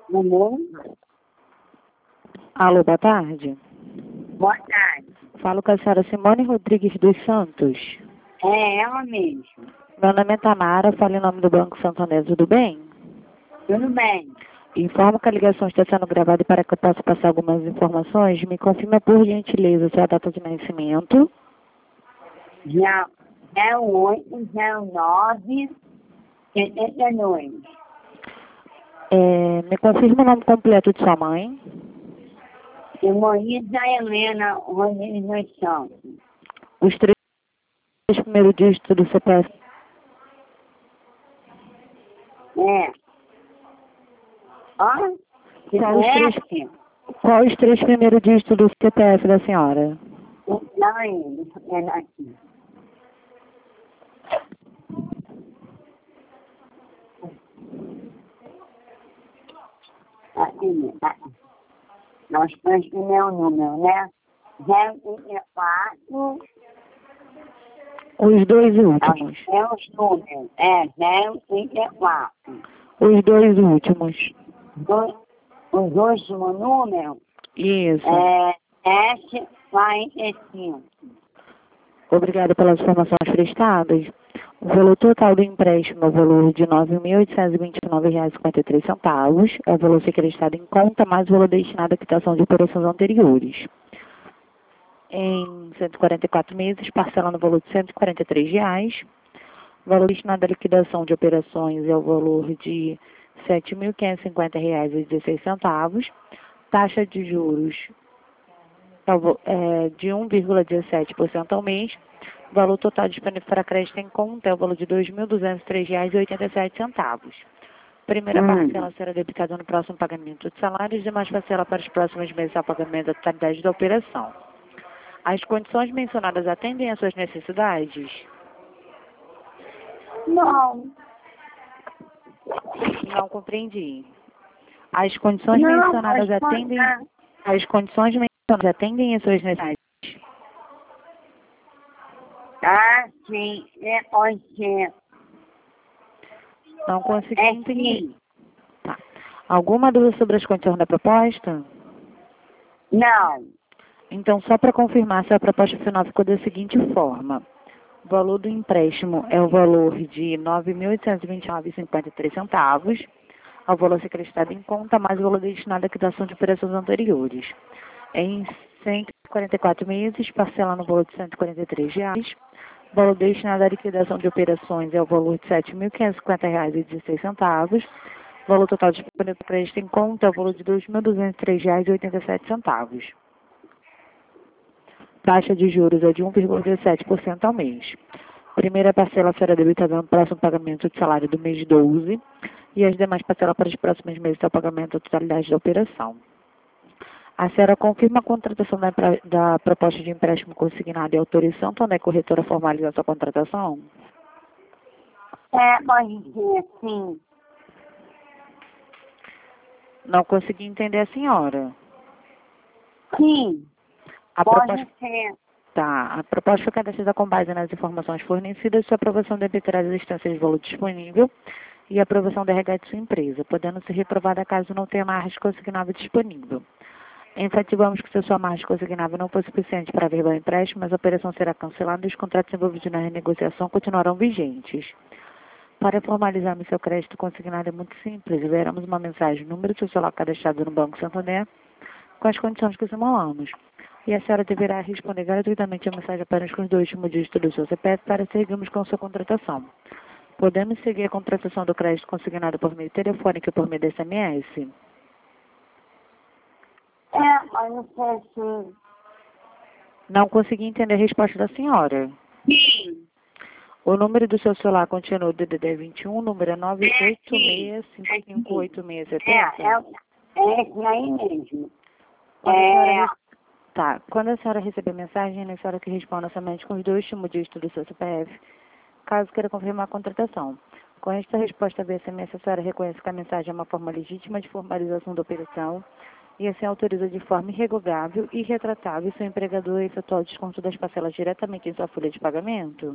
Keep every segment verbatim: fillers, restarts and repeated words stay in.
Alô? Alô, boa tarde. Boa tarde. Falo com a senhora Simone Rodrigues dos Santos. É ela mesmo. Meu nome é Tamara, falo em nome do Banco Santander, tudo bem? Tudo bem? Informo que a ligação está sendo gravada e para que eu possa passar algumas informações, me confirma por gentileza sua data de nascimento. Já é o oito zero nove setenta e dois. É, me confirma o nome completo de sua mãe. Heloísa Helena Rodrigues dos Santos. Os três primeiros dígitos do C P F. É. Ó, você Qual os três, conhece? qual os três primeiros dígitos do C P F da senhora? Não, ainda. É aqui. Aqui, aqui. Nós temos o meu número, né? zero trinta e quatro. Os dois Nós últimos. temos número. É zero trinta e quatro. Os dois últimos. Dois, os últimos números Isso. é S quarenta e cinco. Obrigada pelas informações prestadas. O valor total do empréstimo é o valor de nove mil oitocentos e vinte e nove reais e cinquenta e três centavos. É o valor secretado em conta, mais o valor destinado à quitação de operações anteriores. Em cento e quarenta e quatro meses, parcela no valor de cento e quarenta e três reais. O valor destinado à liquidação de operações é o valor de sete mil quinhentos e cinquenta reais e dezesseis centavos. Taxa de juros é o vo- é de um vírgula dezessete por cento ao mês. O valor total disponível para crédito em conta é o valor de dois mil duzentos e três reais e oitenta e sete centavos. Primeira Hum. parcela será debitada no próximo pagamento de salários e demais parcela para os próximos meses ao pagamento da totalidade da operação. As condições mencionadas atendem às suas necessidades? Não. Não compreendi. As condições Não, mencionadas pode atendem contar. as condições mencionadas atendem às suas necessidades? Ah, sim. É, pode ser. Não consegui É entender. sim. Tá. Alguma dúvida sobre as condições da proposta? Não. Então, só para confirmar se a proposta final ficou da seguinte forma. O valor do empréstimo é o valor de nove mil oitocentos e vinte e nove reais e cinquenta e três centavos, ao valor secretado em conta, mais o valor destinado à quitação de operações anteriores. Em cento e quarenta e quatro meses, parcela no valor de cento e quarenta e três reais. O valor destinado à liquidação de operações é o valor de sete mil quinhentos e cinquenta reais e dezesseis centavos. O valor total disponível para crédito em conta é o valor de dois mil duzentos e três reais e oitenta e sete centavos. Taxa de juros é de um vírgula dezessete por cento ao mês. Primeira parcela será debitada no próximo pagamento de salário do mês doze e as demais parcelas para os próximos meses ao pagamento da totalidade da operação. A senhora confirma a contratação da, empre- da proposta de empréstimo consignado e autorização, quando a corretora formaliza a sua contratação? É, pode ser sim. Não consegui entender a senhora. Sim. A Pode proposta, ser. tá, a proposta foi cadastrada com base nas informações fornecidas, sua aprovação deve ter a existência de valor disponível e a aprovação da R H de sua empresa, podendo ser reprovada caso não tenha margem consignável disponível. Enfatizamos que se a sua margem consignável não for suficiente para averbar o empréstimo, mas a operação será cancelada e os contratos envolvidos na renegociação continuarão vigentes. Para formalizarmos seu crédito consignado é muito simples. Veremos uma mensagem, número do seu celular cadastrado no Banco Santander, com as condições que simulamos. E a senhora deverá responder gratuitamente a mensagem apenas com os dois últimos dígitos do seu C P F para seguirmos com sua contratação. Podemos seguir a contratação do crédito consignado por meio telefônico e por meio de S M S? É, pode ser sim. Não consegui entender a resposta da senhora. Sim. O número do seu celular continua o D D D vinte e um, o número é nove É oito sim. seis cinco É cinco sim. oito seis sete É, zero. é, é esse aí mesmo. Quando a senhora, É, re- tá. Quando a senhora receber a mensagem, é a senhora que responda somente com os dois últimos dígitos do seu C P F, caso queira confirmar a contratação. Com esta resposta via S M S, a senhora reconhece que a mensagem é uma forma legítima de formalização da operação e assim autoriza de forma irrevogável e retratável seu empregador a efetuar o desconto das parcelas diretamente em sua folha de pagamento?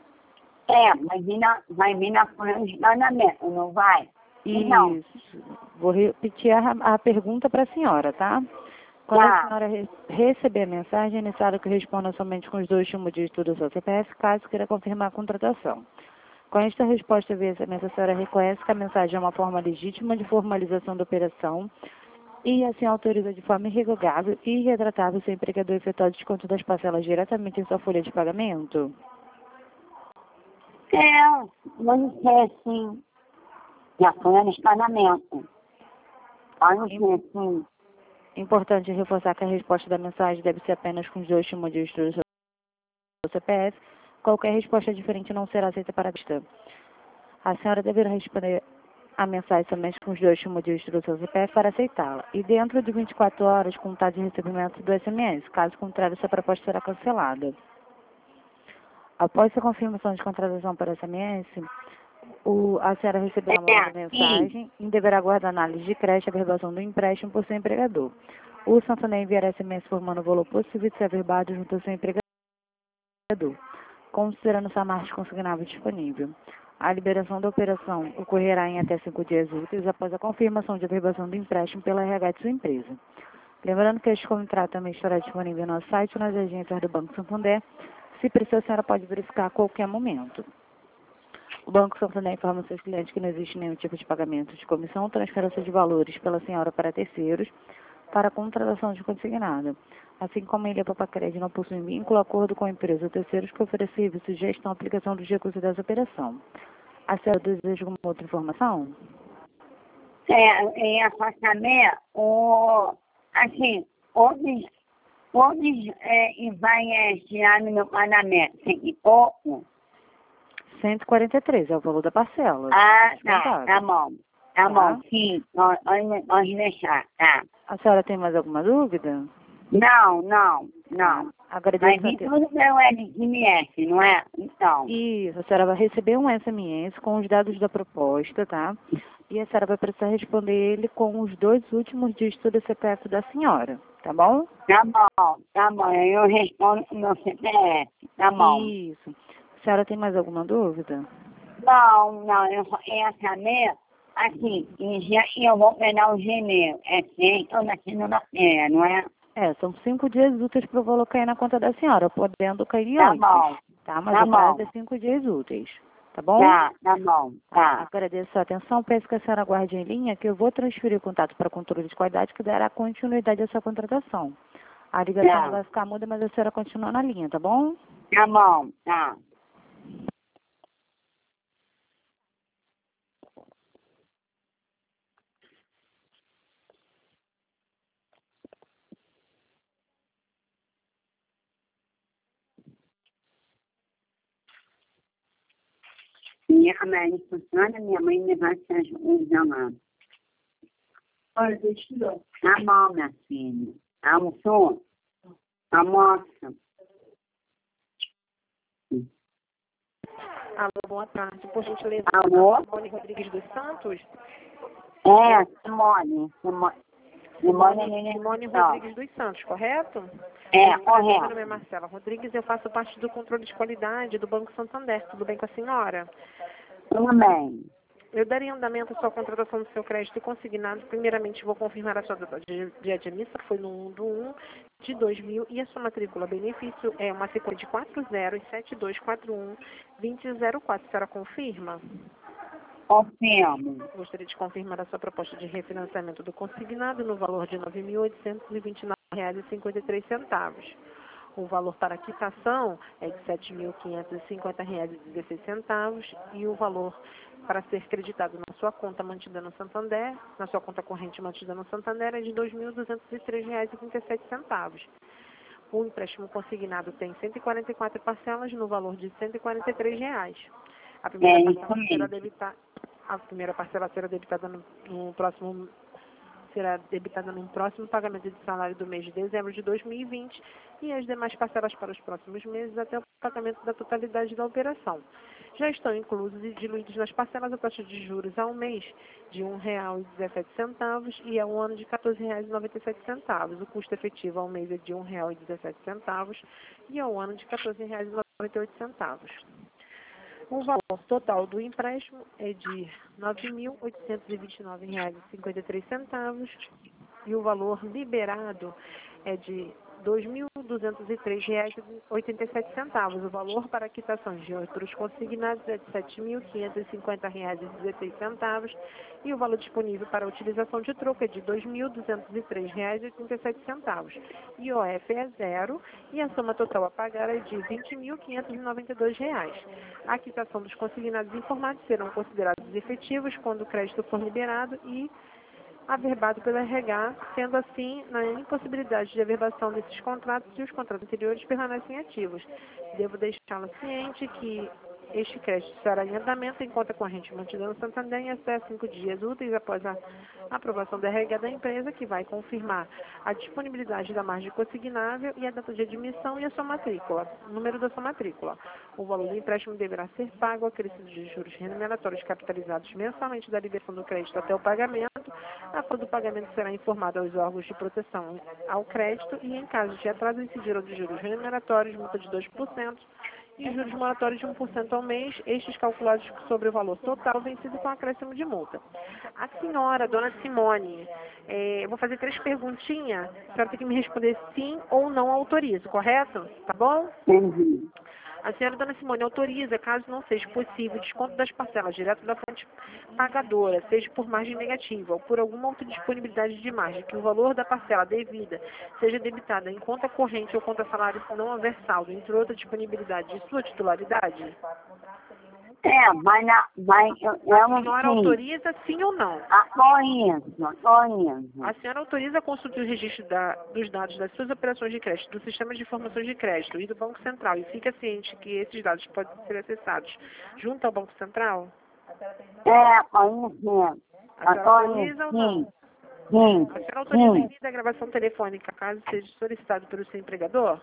é, vai vir na, vai vir na folha de pagamento, não vai? Não. Isso. Vou repetir a, a pergunta para a senhora, tá? Quando Tá. a senhora re receber a mensagem, é necessário que responda somente com os dois últimos dígitos do seu C P F, caso queira confirmar a contratação. Com esta resposta via S M S, a senhora reconhece que a mensagem é uma forma legítima de formalização da operação e assim autoriza de forma irrevogável e irretratável seu empregador efetuar o desconto das parcelas diretamente em sua folha de pagamento? É, vou dizer assim, já foi no pagamento. Pode dizer assim. Importante reforçar que a resposta da mensagem deve ser apenas com os dois últimos dígitos do seu C P F. Qualquer resposta diferente não será aceita para a pista. A senhora deverá responder a mensagem somente com os dois últimos dígitos do seu C P F para aceitá-la. E dentro de vinte e quatro horas, contar de recebimento do S M S. Caso contrário, sua proposta será cancelada. Após a confirmação de contratação para S M S, o, a senhora receberá uma nova mensagem e deverá aguardar análise de crédito e averbação do empréstimo por seu empregador. O Santander enviará S M S informando o valor possível de ser averbado junto ao seu empregador, considerando sua margem consignável disponível. A liberação da operação ocorrerá em até cinco dias úteis após a confirmação de averbação do empréstimo pela R H de sua empresa. Lembrando que este contrato também estará disponível no site e nas agências do Banco Santander. Se precisar, a senhora pode verificar a qualquer momento. O Banco Santander informa seus clientes que não existe nenhum tipo de pagamento de comissão ou transferência de valores pela senhora para terceiros para a contratação de consignado. Assim como a Ilha Papacred não possui vínculo, acordo com a empresa ou terceiros que oferece serviço de gestão e aplicação dos recursos dessa operação. A senhora deseja alguma outra informação? É, é para saber, o, assim, onde, onde é, vai é, tirar no meu pagamento? Cem e pouco? cento e quarenta e três é o valor da parcela. Ah, tá, tá bom. Tá, tá bom, sim, pode, pode deixar, tá. A senhora tem mais alguma dúvida? Não, não, não. Agradeço. Mas isso tudo pelo S M S, não é? Então. Isso, a senhora vai receber um S M S com os dados da proposta, tá? E a senhora vai precisar responder ele com os dois últimos dígitos do C P F da senhora, tá bom? Tá bom, tá bom, eu respondo com o meu C P F, tá bom. Isso. A senhora tem mais alguma dúvida? Não, não, eu só ia saber, assim, já eu vou pegar o Gmail, é feito na segunda-feira, não é? É, são cinco dias úteis para o valor cair na conta da senhora, podendo cair tá antes. Bom. Tá, mas tá o prazo bom. é cinco dias úteis. Tá bom? Tá, tá bom, tá. Agradeço a atenção, peço que a senhora aguarde em linha, que eu vou transferir o contato para controle de qualidade, que dará continuidade à sua contratação. A ligação tá. não vai ficar muda, mas a senhora continua na linha, tá bom? Tá bom, tá. Minha mãe funciona, minha mãe me vai te ajudar. Olha, deixa eu dar. Tá bom, minha filha. Almoçou? Almoça. Alô, boa tarde. Por gentileza, Alô? Simone Rodrigues dos Santos? É, Simone. Simone, Simone, Simone, Simone não. Rodrigues dos Santos, correto? É, Meu correto. nome é Marcela Rodrigues, eu faço parte do controle de qualidade do Banco Santander. Tudo bem com a senhora? Tudo bem. Eu daria andamento à sua contratação do seu crédito consignado. Primeiramente, vou confirmar a sua data de, de admissão, que foi no um do um de dois mil, e a sua matrícula benefício é uma sequência de quatro zero sete dois quatro um dois zero zero quatro. A senhora confirma? Confirmo. Gostaria de confirmar a sua proposta de refinanciamento do consignado no valor de nove mil oitocentos e vinte e nove reais e cinquenta e três centavos. O valor para quitação é de sete mil quinhentos e cinquenta reais e dezesseis centavos e o valor para ser creditado na sua conta mantida no Santander, na sua conta corrente mantida no Santander, é de dois mil duzentos e três reais e trinta e sete centavos. O empréstimo consignado tem cento e quarenta e quatro parcelas no valor de cento e quarenta e três reais. A primeira É, parcela será debitada, a primeira parcela será debitada no, no próximo será debitada no próximo pagamento de salário do mês de dezembro de dois mil e vinte e as demais parcelas para os próximos meses até o pagamento da totalidade da operação. Já estão inclusos e diluídos nas parcelas a taxa de juros ao mês de um real e dezessete centavos e ao ano de quatorze reais e noventa e sete centavos. O custo efetivo ao mês é de um real e dezessete centavos e ao ano de quatorze reais e noventa e oito centavos. O valor total do empréstimo é de nove mil oitocentos e vinte e nove reais e cinquenta e três centavos e o valor liberado é de dois mil duzentos e três reais e oitenta e sete centavos. O valor para quitações de outros consignados é de sete mil quinhentos e cinquenta reais e dezesseis centavos e o valor disponível para utilização de troco é de dois mil duzentos e três reais e oitenta e sete centavos. I O F é zero e a soma total a pagar é de vinte mil quinhentos e noventa e dois reais. A quitação dos consignados informados serão considerados efetivos quando o crédito for liberado e averbado pelo R H, sendo assim, na impossibilidade de averbação desses contratos e os contratos anteriores permanecem ativos. Devo deixá-la ciente que este crédito será em andamento em conta corrente mantida no Santander em até cinco dias úteis após a aprovação do R H da empresa, que vai confirmar a disponibilidade da margem consignável e a data de admissão e a sua matrícula, o número da sua matrícula. O valor do empréstimo deverá ser pago acrescido de juros remuneratórios capitalizados mensalmente da liberação do crédito até o pagamento. A folha do pagamento será informada aos órgãos de proteção ao crédito e, em caso de atraso, incidirão de juros remuneratórios, multa de dois por cento e juros moratórios de um por cento ao mês, estes calculados sobre o valor total vencido com acréscimo de multa. A senhora, dona Simone, é, eu vou fazer três perguntinhas, a senhora tem que me responder sim ou não autorizo, correto? Tá bom? Entendi. A senhora, dona Simone, autoriza, caso não seja possível, o desconto das parcelas direto da fonte pagadora, seja por margem negativa ou por alguma outra disponibilidade de margem, que o valor da parcela devida seja debitada em conta corrente ou conta salário se não haver saldo, entre outra disponibilidade de sua titularidade? É, mas, na, mas eu, eu A não senhora sei. autoriza sim ou não? Autorizo, autorizo. A senhora autoriza a consulta e o registro da, dos dados das suas operações de crédito, do sistema de informações de crédito e do Banco Central e fica ciente que esses dados podem ser acessados junto ao Banco Central? É, autorizo. A senhora autoriza ou não? Sim, sim, A senhora autoriza sim. envio da gravação telefônica caso seja solicitado pelo seu empregador?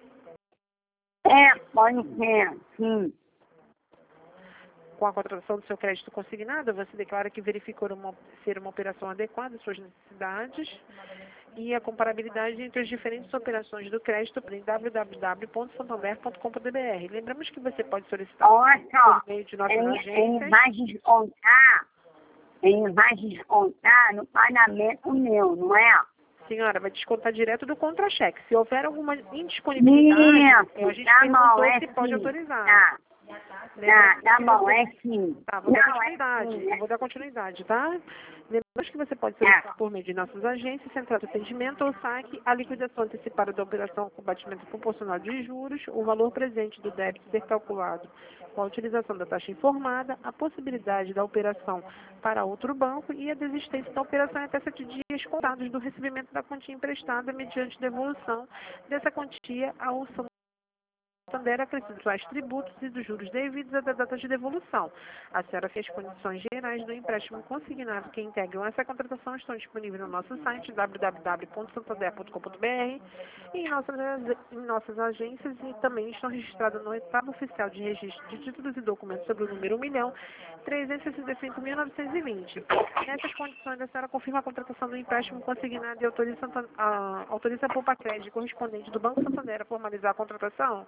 É, pode ser, sim. Com a contratação do seu crédito consignado, você declara que verificou uma, ser uma operação adequada às suas necessidades e a comparabilidade entre as diferentes operações do crédito em w w w ponto santander ponto com ponto b r. Lembramos que você pode solicitar Olha só, por meio de nossas ele, agências. ele vai descontar, ele vai descontar no pagamento meu, não é? Senhora, vai descontar direto do contra-cheque. Se houver alguma indisponibilidade, Isso, a gente tá perguntou bom, é se pode sim. autorizar. Tá, tá, tá que bom, você- é sim. Tá, vou dar Não, é continuidade. sim. Eu vou dar continuidade, tá? Lembramos que você pode solicitar por meio de nossas agências, central de atendimento ou saque, a liquidação antecipada da operação com batimento proporcional de juros, o valor presente do débito ser calculado com a utilização da taxa informada, a possibilidade da operação para outro banco e a desistência da operação em até sete dias contados do recebimento da quantia emprestada mediante devolução dessa quantia ao Santander acrescidos aos tributos e dos juros devidos à data de devolução. A senhora fez condições gerais do empréstimo consignado que integram essa contratação estão disponíveis no nosso site w w w ponto santander ponto com ponto b r e em nossas, em nossas agências e também estão registradas no etapa oficial de registro de títulos e documentos sobre o número um milhão trezentos e sessenta e cinco mil novecentos e vinte. Nessas condições, a senhora confirma a contratação do empréstimo consignado e autoriza, a, autoriza a Poupa Crédito correspondente do Banco Santander a formalizar a contratação?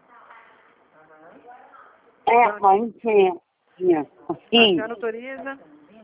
É, pode ser. A Sim, senhora autoriza?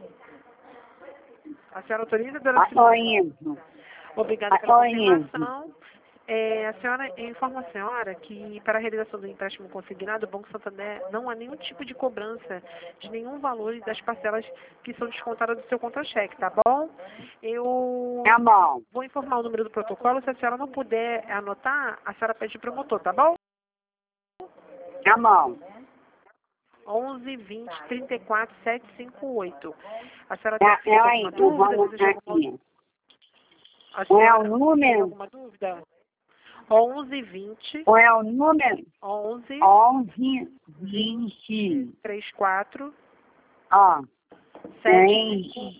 A senhora autoriza, dona Simone? autorizo. Obrigada pela Autorizo. confirmação. É, a senhora informa a senhora que para a realização do empréstimo consignado, o Banco Santander não há nenhum tipo de cobrança de nenhum valor das parcelas que são descontadas do seu contra-cheque, tá bom? Eu Tá bom, vou informar o número do protocolo. Se a senhora não puder anotar, a senhora pede para o promotor, tá bom? tá bom. onze, vinte, trinta e quatro, setecentos e cinquenta e oito. A senhora É, tem é alguma aí, eu dúvida? vou Deseja anotar alguma... aqui. A Ou é senhora o tem número, alguma dúvida? onze, vinte, ou é o número onze, onze, vinte, trinta e quatro, ó, setenta e três, cinco,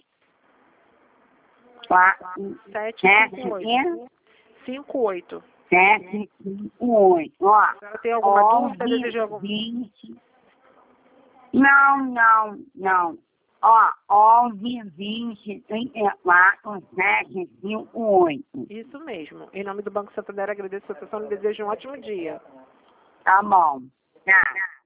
quatro, setecentos e sete, cinquenta e oito. e cinquenta e oito. sete, cinco, oito, ó. A senhora tem alguma dúvida? onze, Deseja alguma... vinte. Não, não, não. Ó, onze, vinte, trinta e quatro, sete, cinco, oito. Isso mesmo. Em nome do Banco Santander, agradeço a sua atenção e desejo um ótimo dia. Tá bom. Tá.